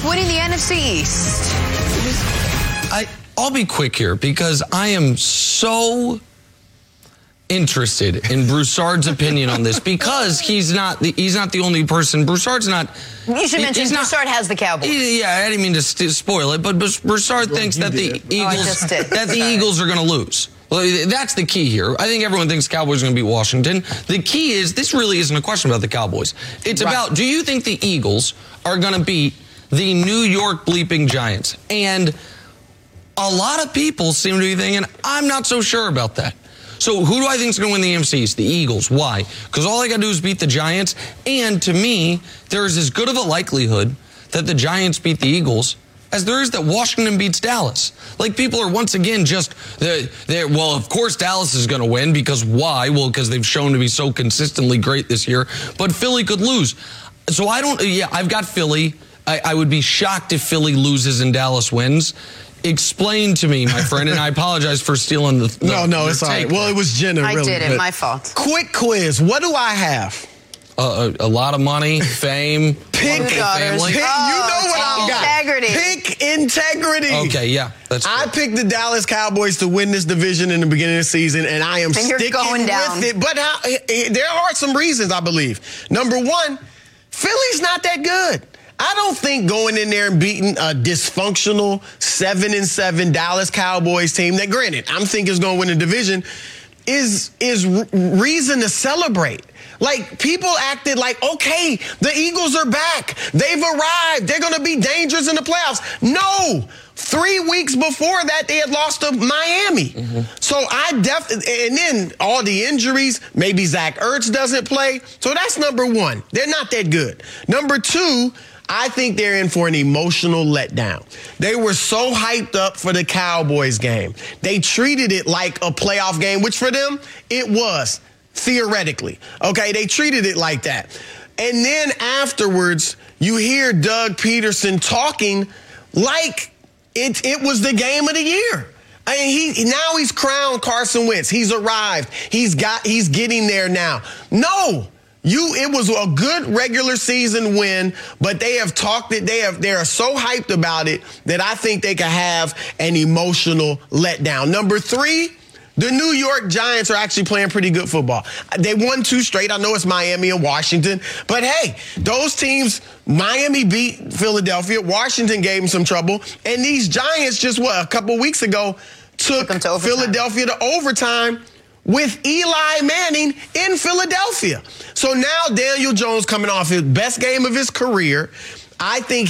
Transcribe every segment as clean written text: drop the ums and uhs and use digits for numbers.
winning the NFC East? I'll be quick here because I am so interested in Broussard's opinion on this because he's not the only person. Broussard's not. You should mention Broussard has the Cowboys. Yeah, I didn't mean to spoil it, but Broussard thinks that the Eagles are going to lose. Well, that's the key here. I think everyone thinks Cowboys are going to beat Washington. The key is this really isn't a question about the Cowboys. It's about, do you think the Eagles are going to beat the New York bleeping Giants? And a lot of people seem to be thinking, I'm not so sure about that. So who do I think is going to win the NFC East? The Eagles. Why? Because all they got to do is beat the Giants. And to me, there is as good of a likelihood that the Giants beat the Eagles as there is that Washington beats Dallas. Like, people are once again just, well, of course Dallas is going to win because why? Well, because they've shown to be so consistently great this year. But Philly could lose. So I've got Philly. I would be shocked if Philly loses and Dallas wins. Explain to me, my friend, and I apologize for stealing the No, it's all right. Well, it was Jenna, I really. did it, my fault. Quick quiz. What do I have? A lot of money, fame, family. You know what I got. Integrity. Pick integrity. Okay, yeah, that's good. I picked the Dallas Cowboys to win this division in the beginning of the season, and I am sticking with it. But there are some reasons, I believe. Number one, Philly's not that good. I don't think going in there and beating a dysfunctional 7-7 Dallas Cowboys team that, granted, I'm thinking is going to win the division, is reason to celebrate. Like, people acted like, okay, the Eagles are back. They've arrived. They're going to be dangerous in the playoffs. No. 3 weeks before that, they had lost to Miami. So and then all the injuries, maybe Zach Ertz doesn't play. So that's number one. They're not that good. Number two, I think they're in for an emotional letdown. They were so hyped up for the Cowboys game. They treated it like a playoff game, which for them, it was, theoretically. Okay, they treated it like that. And then afterwards, you hear Doug Peterson talking like it was the game of the year. I mean, now he's crowned Carson Wentz. He's arrived. He's getting there now. No. It was a good regular season win, but they have talked it. They are so hyped about it that I think they could have an emotional letdown. Number three, the New York Giants are actually playing pretty good football. They won 2 straight. I know it's Miami and Washington, but hey, those teams, Miami beat Philadelphia. Washington gave them some trouble, and these Giants just a couple weeks ago took Philadelphia to overtime with Eli Manning in Philadelphia. So now Daniel Jones coming off his best game of his career. I think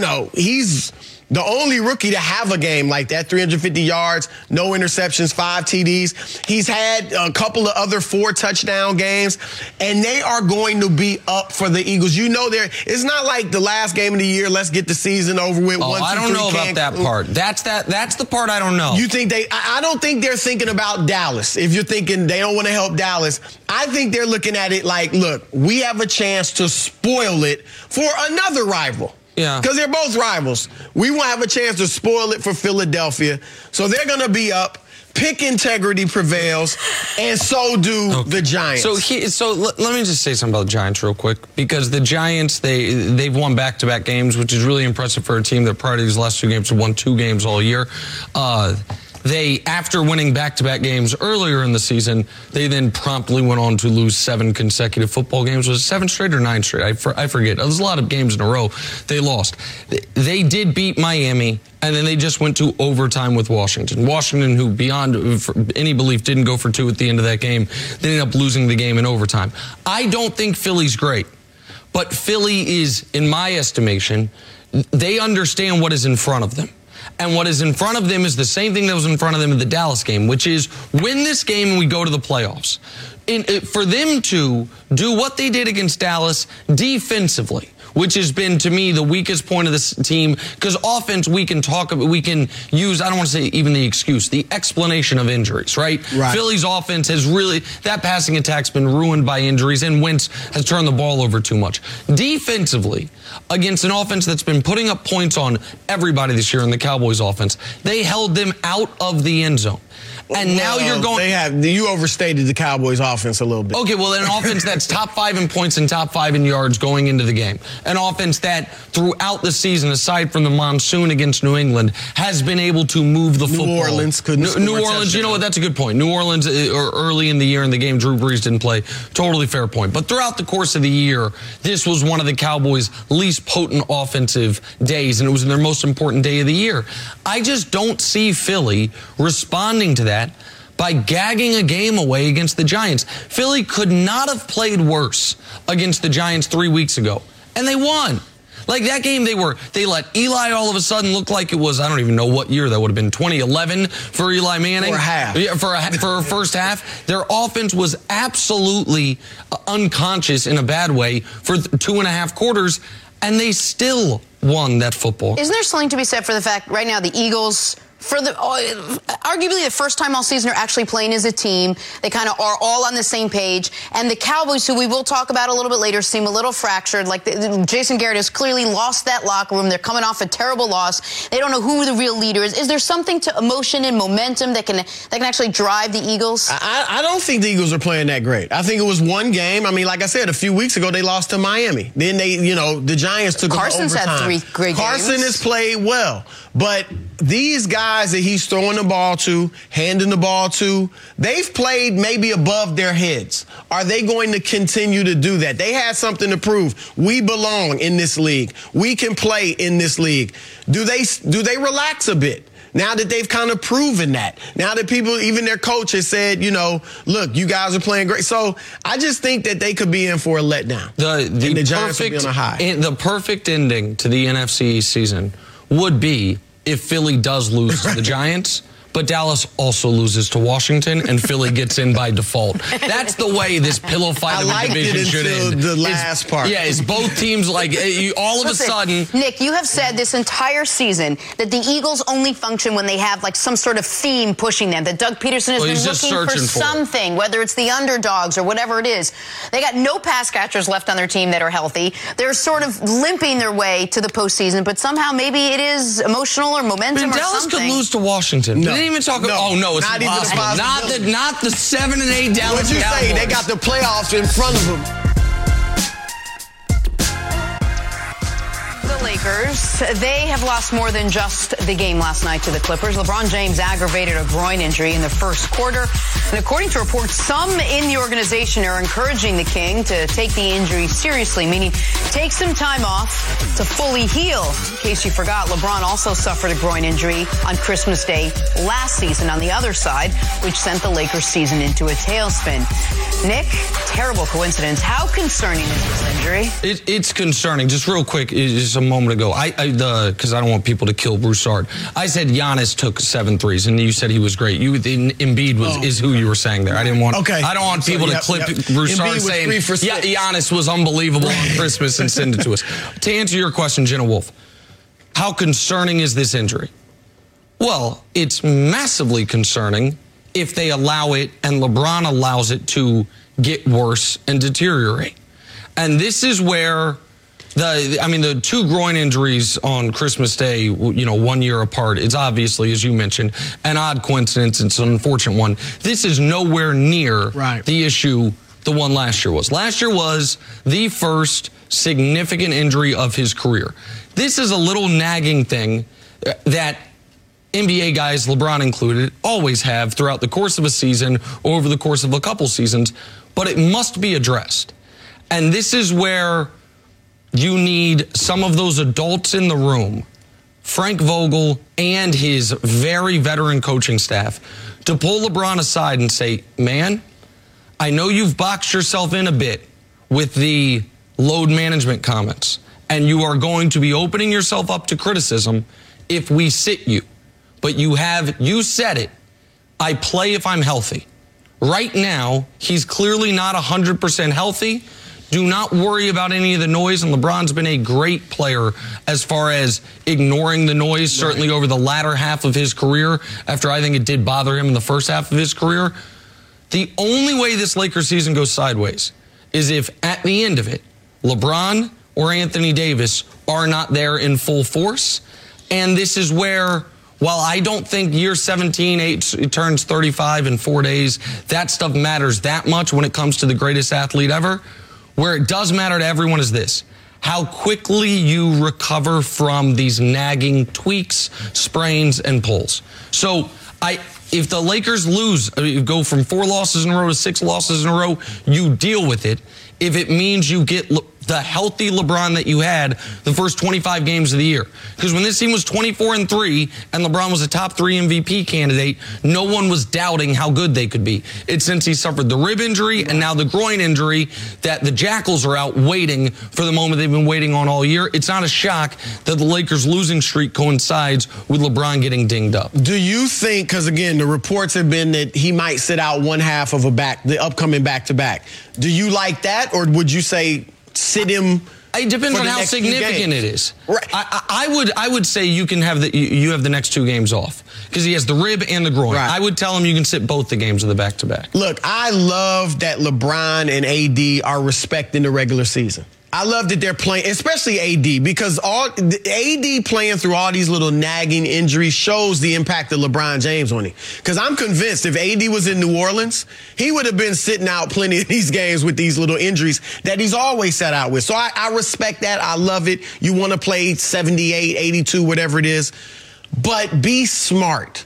he's the only rookie to have a game like that, 350 yards, no interceptions, 5 TDs. He's had a couple of other 4-touchdown games, and they are going to be up for the Eagles. It's not like the last game of the year, let's get the season over with. I don't know about that part. That's the part I don't know. You think I don't think they're thinking about Dallas. If you're thinking they don't want to help Dallas, I think they're looking at it like, look, we have a chance to spoil it for another rival. Yeah. Because they're both rivals. We won't have a chance to spoil it for Philadelphia. So they're going to be up. Pick integrity prevails, and so do the Giants. So let me just say something about the Giants real quick, because the Giants, they've won back-to-back games, which is really impressive for a team that prior to these last 2 games have won 2 games all year. They, after winning back-to-back games earlier in the season, they then promptly went on to lose 7 consecutive football games. Was it 7 straight or 9 straight? I forget. There's a lot of games in a row they lost. They did beat Miami, and then they just went to overtime with Washington. Washington, who beyond any belief didn't go for 2 at the end of that game, they ended up losing the game in overtime. I don't think Philly's great, but Philly is, in my estimation, they understand what is in front of them. And what is in front of them is the same thing that was in front of them in the Dallas game, which is win this game and we go to the playoffs. For them to do what they did against Dallas defensively, which has been, to me, the weakest point of this team, because offense, we can use, I don't want to say even the excuse, the explanation of injuries, right? Philly's offense has really, that passing attack's been ruined by injuries, and Wentz has turned the ball over too much. Defensively, against an offense that's been putting up points on everybody this year in the Cowboys offense, they held them out of the end zone. And now you're going... You overstated the Cowboys' offense a little bit. Okay, well, an offense that's top 5 in points and top 5 in yards going into the game. An offense that throughout the season, aside from the monsoon against New England, has been able to move the football. New Orleans couldn't score. New Orleans, you know what? That's a good point. New Orleans, early in the year in the game, Drew Brees didn't play. Totally fair point. But throughout the course of the year, this was one of the Cowboys' least potent offensive days, and it was their most important day of the year. I just don't see Philly responding to that by gagging a game away against the Giants. Philly could not have played worse against the Giants 3 weeks ago, and they won. Like that game, they let Eli all of a sudden look like it was, I don't even know what year that would have been, 2011 for Eli Manning. For a half. Yeah, for a first half. Their offense was absolutely unconscious in a bad way for 2.5 quarters, and they still won that football. Isn't there something to be said for the fact right now the Eagles, for arguably the first time all season, are actually playing as a team. They kind of are all on the same page. And the Cowboys, who we will talk about a little bit later, seem a little fractured. Like Jason Garrett has clearly lost that locker room. They're coming off a terrible loss. They don't know who the real leader is. Is there something to emotion and momentum that can actually drive the Eagles? I don't think the Eagles are playing that great. I think it was one game. I mean, like I said, a few weeks ago, they lost to Miami. Then the Giants took Carson's them to overtime. had 3 great games. Carson has played well. But these guys that he's throwing the ball to, handing the ball to, they've played maybe above their heads. Are they going to continue to do that? They had something to prove. We belong in this league. We can play in this league. Do they relax a bit? Now that they've kind of proven that. Now that people, even their coach has said, look, you guys are playing great. So I just think that they could be in for a letdown. The Giants would be on a high. The perfect ending to the NFC season would be if Philly does lose to the Giants, but Dallas also loses to Washington, and Philly gets in by default. That's the way this pillow fight of a division should end. The last part. Yeah, it's both teams all of a sudden. Nick, you have said this entire season that the Eagles only function when they have some sort of theme pushing them. That Doug Peterson has been looking for something, whether it's the underdogs or whatever it is. They got no pass catchers left on their team that are healthy. They're sort of limping their way to the postseason, but somehow maybe it is emotional or momentum or Dallas something. could lose to Washington. No. Even talk about, it's not impossible. Not the 7 and 8 Dallas What'd you Cowboys. say? They got the playoffs in front of them. The Lakers, they have lost more than just the game last night to the Clippers. LeBron James aggravated a groin injury in the first quarter. And according to reports, some in the organization are encouraging the King to take the injury seriously, meaning take some time off to fully heal. In case you forgot, LeBron also suffered a groin injury on Christmas Day last season on the other side, which sent the Lakers season into a tailspin. Nick, terrible coincidence. How concerning is this injury? It's concerning. Just real quick, just a moment ago, because I don't want people to kill Broussard. I said Giannis took 7 threes, and you said he was great. Embiid is who you were saying there. I don't want people to clip Broussard saying Giannis was unbelievable on Christmas and send it to us. To answer your question, Jenna Wolf, how concerning is this injury? Well, it's massively concerning if they allow it and LeBron allows it to get worse and deteriorate. And this is where the 2 groin injuries on Christmas Day, 1 year apart, it's obviously, as you mentioned, an odd coincidence. It's an unfortunate one. This is nowhere near the issue the one last year was. Last year was the first significant injury of his career. This is a little nagging thing that NBA guys, LeBron included, always have throughout the course of a season or over the course of a couple seasons, but it must be addressed. And this is where you need some of those adults in the room, Frank Vogel and his very veteran coaching staff, to pull LeBron aside and say, man, I know you've boxed yourself in a bit with the load management comments, and you are going to be opening yourself up to criticism if we sit you. But you said it. I play if I'm healthy. Right now, he's clearly not 100% healthy. Do not worry about any of the noise, and LeBron's been a great player as far as ignoring the noise, certainly over the latter half of his career, after I think it did bother him in the first half of his career. The only way this Lakers season goes sideways is if, at the end of it, LeBron or Anthony Davis are not there in full force, and this is where While I don't think year 17, it turns 35 in 4 days, that stuff matters that much when it comes to the greatest athlete ever. Where it does matter to everyone is this: how quickly you recover from these nagging tweaks, sprains, and pulls. So if the Lakers lose, go from 4 losses in a row to 6 losses in a row, you deal with it. If it means you get the healthy LeBron that you had the first 25 games of the year. Because when this team was 24-3 and LeBron was a top 3 MVP candidate, no one was doubting how good they could be. It's since he suffered the rib injury and now the groin injury that the Jackals are out waiting for the moment they've been waiting on all year. It's not a shock that the Lakers' losing streak coincides with LeBron getting dinged up. Do you think, because again, the reports have been that he might sit out one half of the upcoming back-to-back. Do you like that, or would you say sit him? It depends on how significant it is. Right. I would say you can have you have the next 2 games off because he has the rib and the groin. Right. I would tell him you can sit both the games of the back-to-back. Look, I love that LeBron and AD are respecting the regular season. I love that they're playing, especially AD, because AD playing through all these little nagging injuries shows the impact of LeBron James on him. Because I'm convinced if AD was in New Orleans, he would have been sitting out plenty of these games with these little injuries that he's always sat out with. So I respect that. I love it. You want to play 78, 82, whatever it is. But be smart.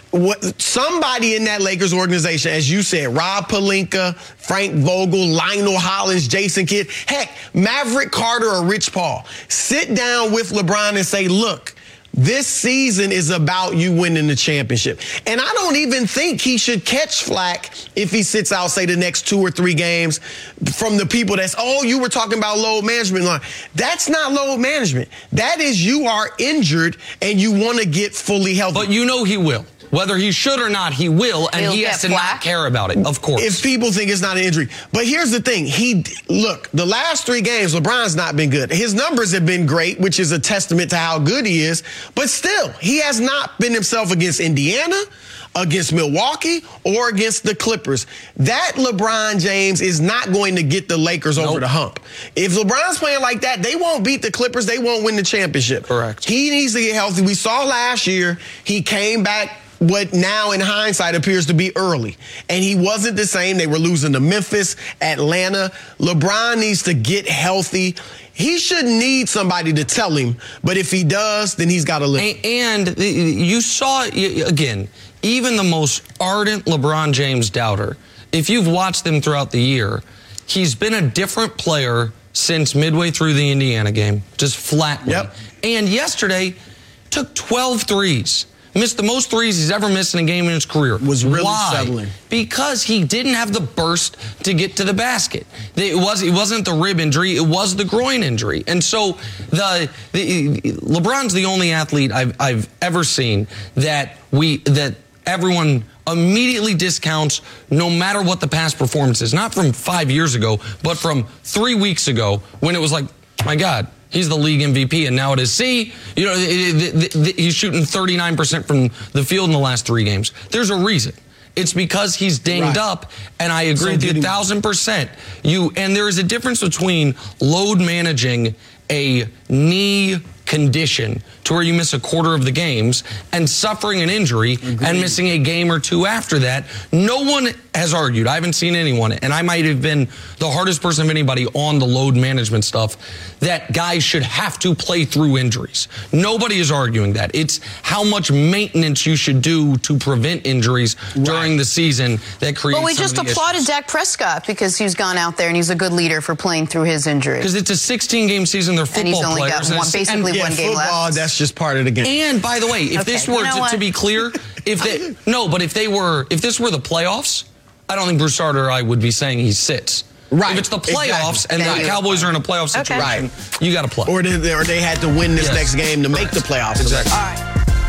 Somebody in that Lakers organization, as you said, Rob Pelinka, Frank Vogel, Lionel Hollins, Jason Kidd, heck, Maverick Carter or Rich Paul, sit down with LeBron and say, look, this season is about you winning the championship. And I don't even think he should catch flack if he sits out, say, the next 2 or 3 games from the people that's, oh, you were talking about load management. That's not load management. That is you are injured and you want to get fully healthy. But you know he will. Whether he should or not, he will, and he has to not care about it, of course. If people think it's not an injury. But here's the thing. Look, the last 3 games, LeBron's not been good. His numbers have been great, which is a testament to how good he is. But still, he has not been himself against Indiana, against Milwaukee, or against the Clippers. That LeBron James is not going to get the Lakers over the hump. If LeBron's playing like that, they won't beat the Clippers. They won't win the championship. Correct. He needs to get healthy. We saw last year, he came back what now in hindsight appears to be early. And he wasn't the same. They were losing to Memphis, Atlanta. LeBron needs to get healthy. He shouldn't need somebody to tell him, but if he does, then he's got to live. And you saw, again, even the most ardent LeBron James doubter, if you've watched him throughout the year, he's been a different player since midway through the Indiana game, just flatly. Yep. And yesterday, took 12 threes. Missed the most threes he's ever missed in a game in his career. Was really settling. Because he didn't have the burst to get to the basket. It wasn't the rib injury, it was the groin injury. And so LeBron's the only athlete I've ever seen that everyone immediately discounts no matter what the past performance is. Not from 5 years ago, but from 3 weeks ago when it was like, my God, he's the league MVP, and now it is. He's shooting 39% from the field in the last 3 games. There's a reason. It's because he's dinged up, and I agree with you 1,000%. And there is a difference between load managing a knee condition to where you miss a quarter of the games and suffering an injury and missing a game or 2 after that. No one has argued. I haven't seen anyone, and I might have been the hardest person of anybody on the load management stuff, that guys should have to play through injuries. Nobody is arguing that. It's how much maintenance you should do to prevent injuries during the season that creates. But we just applauded Dak Prescott because he's gone out there and he's a good leader for playing through his injury. Because it's a 16-game season. They're football and he's only players. Got basically one game left. That's just part of the game. And by the way, if this were to be clear, if this were the playoffs, I don't think Bruce Arter or I would be saying he sits. Right. If it's the playoffs and the Cowboys are in a playoff situation, you got to play. Or they had to win this next game to make the playoffs. Exactly. All right.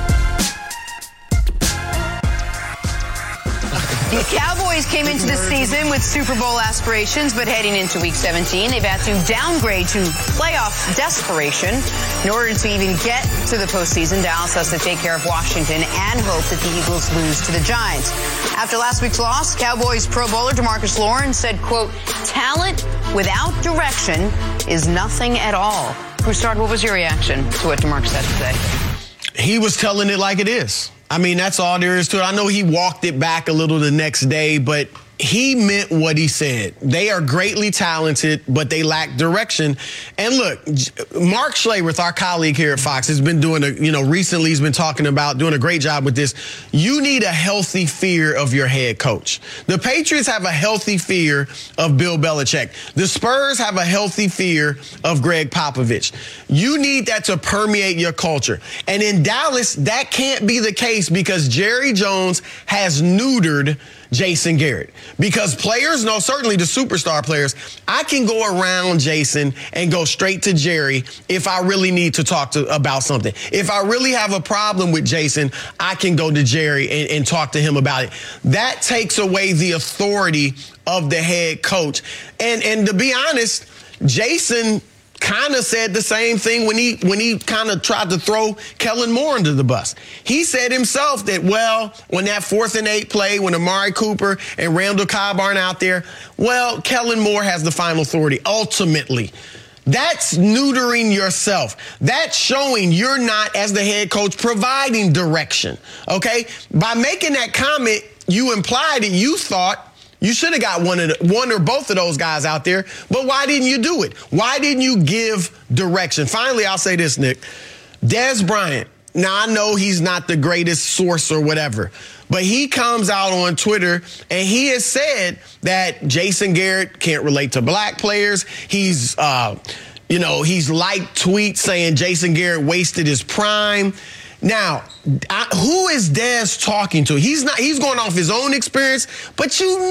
The Cowboys came into the season with Super Bowl aspirations, but heading into Week 17, they've had to downgrade to playoff desperation. In order to even get to the postseason, Dallas has to take care of Washington and hope that the Eagles lose to the Giants. After last week's loss, Cowboys Pro Bowler DeMarcus Lawrence said, quote, "Talent without direction is nothing at all." Broussard, what was your reaction to what DeMarcus said today? He was telling it like it is. I mean, that's all there is to it. I know he walked it back a little the next day, but he meant what he said. They are greatly talented, but they lack direction. And look, Mark Schlayworth, our colleague here at Fox, has been doing recently he's been talking about doing a great job with this. You need a healthy fear of your head coach. The Patriots have a healthy fear of Bill Belichick. The Spurs have a healthy fear of Greg Popovich. You need that to permeate your culture. And in Dallas, that can't be the case because Jerry Jones has neutered Jason Garrett. Because players know, certainly the superstar players, I can go around Jason and go straight to Jerry if I really need to talk about something. If I really have a problem with Jason, I can go to Jerry and talk to him about it. That takes away the authority of the head coach. And to be honest, Jason kind of said the same thing when he kind of tried to throw Kellen Moore under the bus. He said himself that, well, when that 4th and 8 play, when Amari Cooper and Randall Cobb aren't out there, well, Kellen Moore has the final authority. Ultimately, that's neutering yourself. That's showing you're not, as the head coach, providing direction, okay? By making that comment, you implied that you thought you should have got one or both of those guys out there, but why didn't you do it? Why didn't you give direction? Finally, I'll say this, Nick. Dez Bryant, now I know he's not the greatest source or whatever, but he comes out on Twitter and he has said that Jason Garrett can't relate to black players. He's liked tweets saying Jason Garrett wasted his prime. Now, who is Dez talking to? He's going off his own experience, but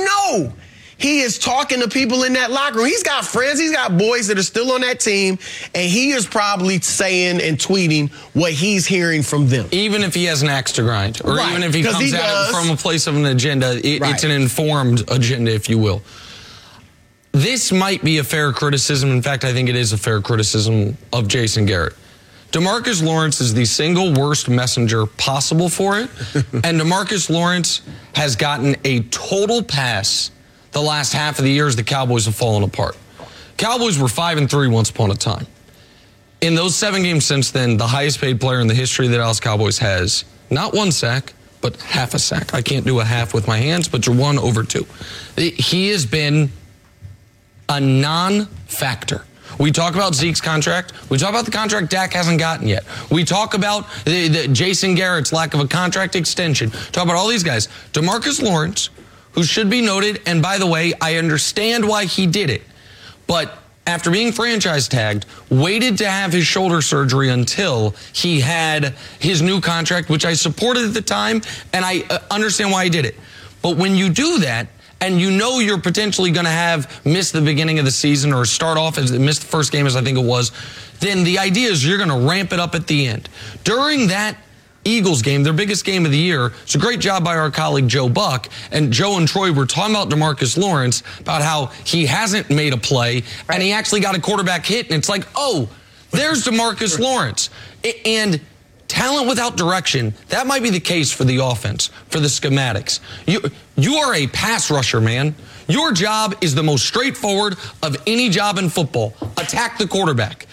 he is talking to people in that locker room. He's got friends. He's got boys that are still on that team, and he is probably saying and tweeting what he's hearing from them. Even if he has an axe to grind, or even if he comes at it from a place of an agenda, it's an informed agenda, if you will. This might be a fair criticism. In fact, I think it is a fair criticism of Jason Garrett. DeMarcus Lawrence is the single worst messenger possible for it, and DeMarcus Lawrence has gotten a total pass the last half of the year as the Cowboys have fallen apart. Cowboys were 5-3 once upon a time. In those 7 games since then, the highest paid player in the history of the Dallas Cowboys has not 1 sack, but half a sack. I can't do a half with my hands, but you're 1 over 2. He has been a non-factor. We talk about Zeke's contract. We talk about the contract Dak hasn't gotten yet. We talk about the Jason Garrett's lack of a contract extension. Talk about all these guys. DeMarcus Lawrence, who should be noted, and by the way, I understand why he did it, but after being franchise tagged, waited to have his shoulder surgery until he had his new contract, which I supported at the time, and I understand why he did it. But when you do that, and you know you're potentially going to have missed the beginning of the season or start off as missed the first game, as I think it was, then the idea is you're going to ramp it up at the end. During that Eagles game, their biggest game of the year, it's a great job by our colleague Joe Buck, and Joe and Troy were talking about DeMarcus Lawrence, about how he hasn't made a play, and he actually got a quarterback hit, and it's like, oh, there's DeMarcus Lawrence. And talent without direction, that might be the case for the offense, for the schematics. You are a pass rusher, man. Your job is the most straightforward of any job in football. Attack the quarterback.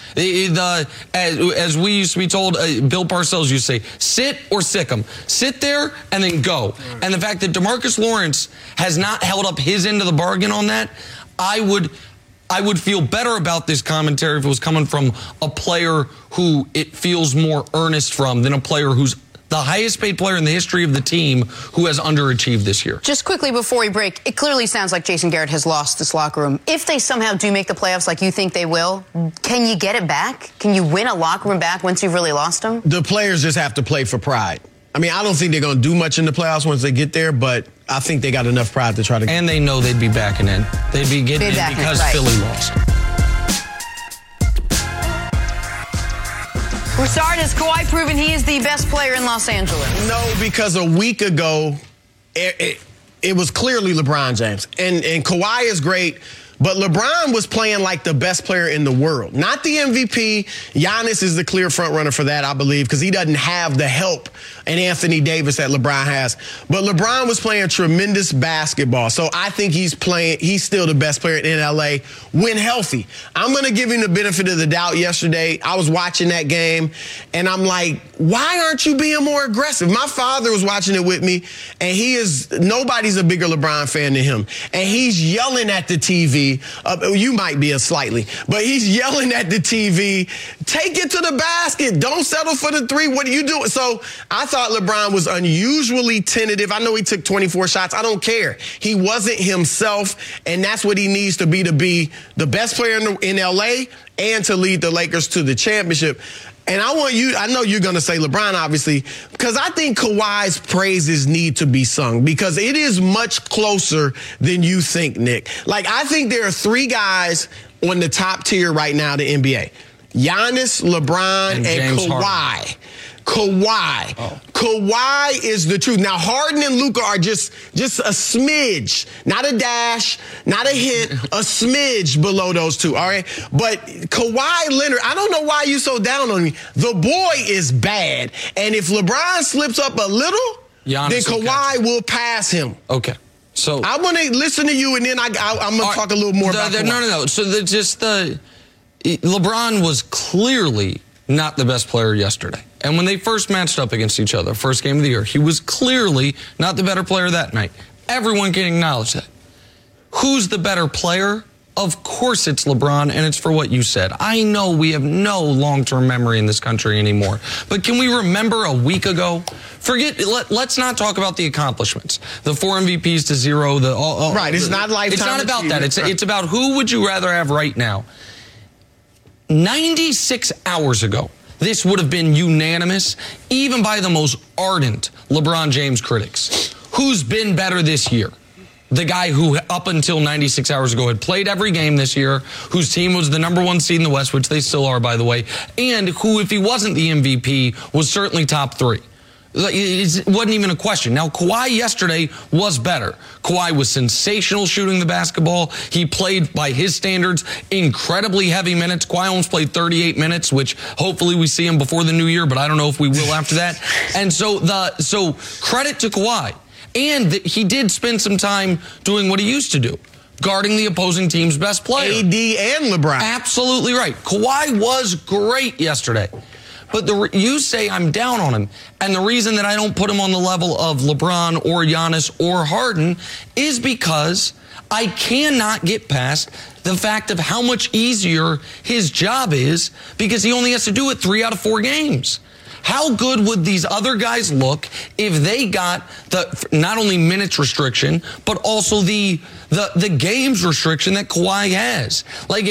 As we used to be told, Bill Parcells used to say, sit or sick them. Sit there and then go. And the fact that DeMarcus Lawrence has not held up his end of the bargain on that, I would feel better about this commentary if it was coming from a player who it feels more earnest from than a player who's the highest paid player in the history of the team who has underachieved this year. Just quickly before we break, it clearly sounds like Jason Garrett has lost this locker room. If they somehow do make the playoffs like you think they will, can you get it back? Can you win a locker room back once you've really lost them? The players just have to play for pride. I mean, I don't think they're going to do much in the playoffs once they get there, but I think they got enough pride to try to get. And they know they'd be backing in. They'd be getting in because Philly lost. Broussard, has Kawhi proven he is the best player in Los Angeles? No, because a week ago, it was clearly LeBron James. And Kawhi is great, But LeBron was playing like the best player in the world. Not the MVP. Giannis is the clear front runner for that, I believe, because he doesn't have the help and Anthony Davis that LeBron has. But LeBron was playing tremendous basketball. So I think he's still the best player in LA when healthy. I'm going to give him the benefit of the doubt yesterday. I was watching that game, and I'm like, why aren't you being more aggressive? My father was watching it with me, and nobody's a bigger LeBron fan than him. And he's yelling at the TV. You might be slightly, but he's yelling at the TV, take it to the basket. Don't settle for the three. What are you doing? So I thought LeBron was unusually tentative. I know he took 24 shots. I don't care. He wasn't himself, and that's what he needs to be the best player in LA and to lead the Lakers to the championship. And I know you're going to say LeBron, obviously, because I think Kawhi's praises need to be sung because it is much closer than you think, Nick. Like, I think there are three guys on the top tier right now in the NBA. Giannis, LeBron, and Kawhi. Harden. Kawhi. Oh. Kawhi is the truth. Now, Harden and Luka are just a smidge, not a dash, not a hint, a smidge below those two, all right? But Kawhi Leonard, I don't know why you're so down on me. The boy is bad. And if LeBron slips up a little, then Kawhi will pass him. Okay. So I want to listen to you, and then I'm going to talk a little more about Kawhi. No. So LeBron was clearly not the best player yesterday. And when they first matched up against each other, first game of the year, he was clearly not the better player that night. Everyone can acknowledge that. Who's the better player? Of course it's LeBron, and it's for what you said. I know we have no long-term memory in this country anymore. But can we remember a week ago? Let's not talk about the accomplishments. The 4 MVPs to 0. Right, it's not lifetime. It's not about that. It's about who would you rather have right now. 96 hours ago, this would have been unanimous, even by the most ardent LeBron James critics. Who's been better this year? The guy who, up until 96 hours ago, had played every game this year, whose team was the #1 seed in the West, which they still are, by the way, and who, if he wasn't the MVP, was certainly top 3. It wasn't even a question. Now, Kawhi yesterday was better. Kawhi was sensational shooting the basketball. He played, by his standards, incredibly heavy minutes. Kawhi almost played 38 minutes, which hopefully we see him before the new year, but I don't know if we will after that. And so credit to Kawhi. And he did spend some time doing what he used to do, guarding the opposing team's best player. AD and LeBron. Absolutely right. Kawhi was great yesterday. But you say I'm down on him, and the reason that I don't put him on the level of LeBron or Giannis or Harden is because I cannot get past the fact of how much easier his job is because he only has to do it 3 out of 4 games. How good would these other guys look if they got the not only minutes restriction, but also the games restriction that Kawhi has? Like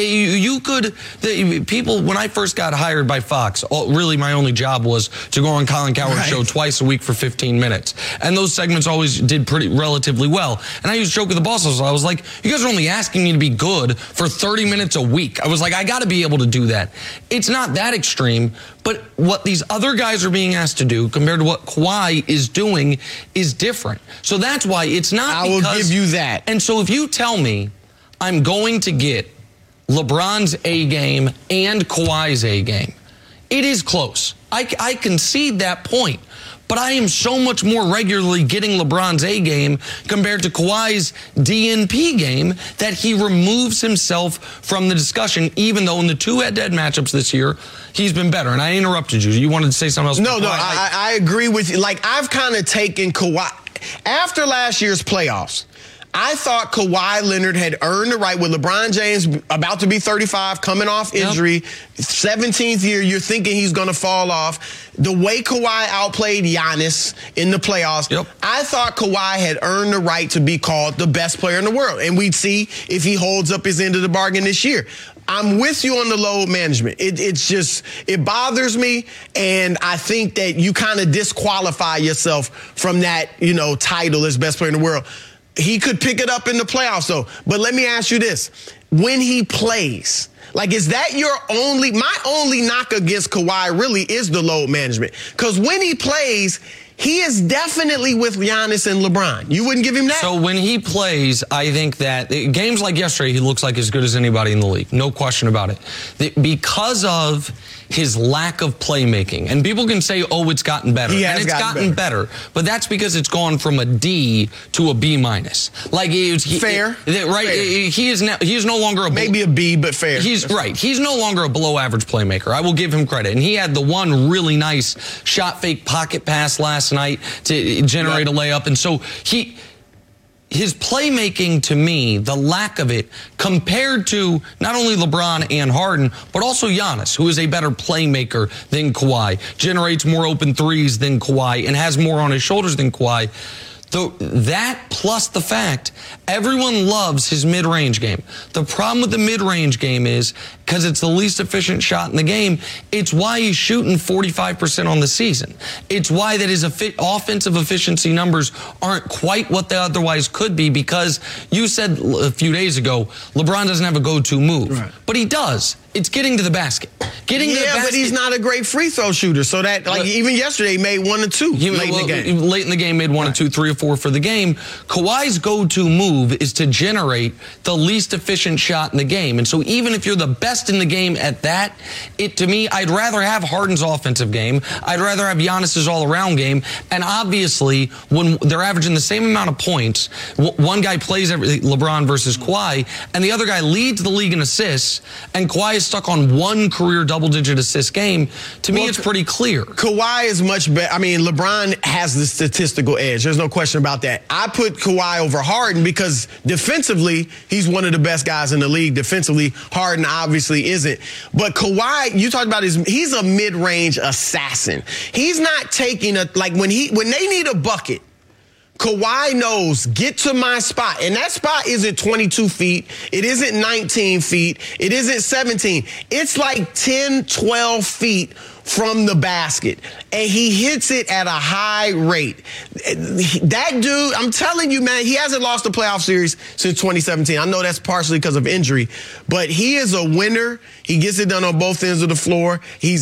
people, when I first got hired by Fox, really my only job was to go on Colin Cowherd's show twice a week for 15 minutes. And those segments always did relatively well. And I used to joke with the bosses. I was like, you guys are only asking me to be good for 30 minutes a week. I was like, I got to be able to do that. It's not that extreme, but what these other guys are being asked to do compared to what Kawhi is doing is different. So that's why it's not I will give you that. And so if you tell me I'm going to get LeBron's A game and Kawhi's A game, it is close. I concede that point. But I am so much more regularly getting LeBron's A game compared to Kawhi's DNP game that he removes himself from the discussion, even though in the 2 head-to-head matchups this year, he's been better. And I interrupted you. You wanted to say something else? No, I agree with you. Like, I've kind of taken Kawhi. After last year's playoffs, I thought Kawhi Leonard had earned the right with LeBron James about to be 35, coming off injury, 17th year, you're thinking he's going to fall off. The way Kawhi outplayed Giannis in the playoffs, I thought Kawhi had earned the right to be called the best player in the world. And we'd see if he holds up his end of the bargain this year. I'm with you on the load management. It bothers me, and I think that you kind of disqualify yourself from that, title as best player in the world. He could pick it up in the playoffs, though. But let me ask you this. When he plays, like, is that my only knock against Kawhi really is the load management. Because when he plays, he is definitely with Giannis and LeBron. You wouldn't give him that? So when he plays, I think that games like yesterday, he looks like as good as anybody in the league. No question about it. Because of his lack of playmaking. And people can say, oh, it's gotten better. And it's gotten better. But that's because it's gone from a D to a B minus. Like fair. Right? Fair. He is no longer maybe a B, but fair. He's right. He's no longer a below average playmaker. I will give him credit. And he had the one really nice shot fake pocket pass last night to generate a layup. And so his playmaking, to me, the lack of it, compared to not only LeBron and Harden, but also Giannis, who is a better playmaker than Kawhi, generates more open threes than Kawhi, and has more on his shoulders than Kawhi. That plus the fact everyone loves his mid-range game. The problem with the mid-range game is because it's the least efficient shot in the game, it's why he's shooting 45% on the season. It's why that his offensive efficiency numbers aren't quite what they otherwise could be, because you said a few days ago, LeBron doesn't have a go-to move. Right. But he does. It's getting to the basket. But he's not a great free throw shooter. So that, even yesterday, he made 1 or 2 late in the game. Late in the game, made 1 or 2, 3 or 4 for the game. Kawhi's go-to move is to generate the least efficient shot in the game. And so even if you're the best in the game at that, to me, I'd rather have Harden's offensive game. I'd rather have Giannis's all-around game. And obviously, when they're averaging the same amount of points, one guy plays LeBron versus Kawhi, and the other guy leads the league in assists, and Kawhi is stuck on one career double-digit assist game. To me, it's pretty clear. Kawhi is much better. I mean, LeBron has the statistical edge. There's no question about that. I put Kawhi over Harden because defensively, he's one of the best guys in the league. Defensively, Harden obviously isn't. But Kawhi, you talked about he's a mid-range assassin. He's not taking when they need a bucket, Kawhi knows, get to my spot. And that spot isn't 22 feet. It isn't 19 feet. It isn't 17. It's like 10, 12 feet from the basket. And he hits it at a high rate. That dude, I'm telling you, man, he hasn't lost a playoff series since 2017. I know that's partially because of injury, but he is a winner. He gets it done on both ends of the floor. He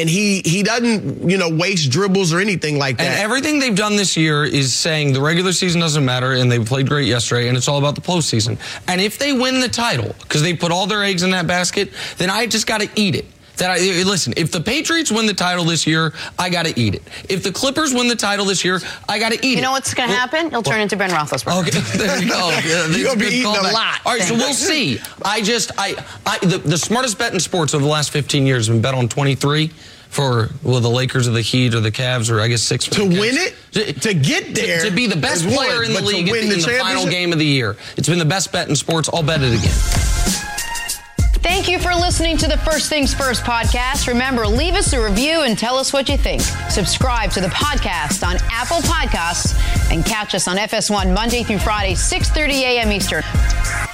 doesn't, waste dribbles or anything like that. And everything they've done this year is saying the regular season doesn't matter, and they played great yesterday, and it's all about the postseason. And if they win the title, because they put all their eggs in that basket, then I just got to eat it. Listen, if the Patriots win the title this year, I got to eat it. If the Clippers win the title this year, I got to eat it. You know what's going to happen? He'll turn into Ben Roethlisberger. Okay, there you go. You're going to be eating a lot. All right, so we'll see. The smartest bet in sports over the last 15 years has been bet on 23 for the Lakers or the Heat or the Cavs, or I guess 6 for to win it, to get there, to be the best player in the league in the final game of the year. It's been the best bet in sports. I'll bet it again. Thank you for listening to the First Things First podcast. Remember, leave us a review and tell us what you think. Subscribe to the podcast on Apple Podcasts and catch us on FS1 Monday through Friday, 6:30 a.m. Eastern.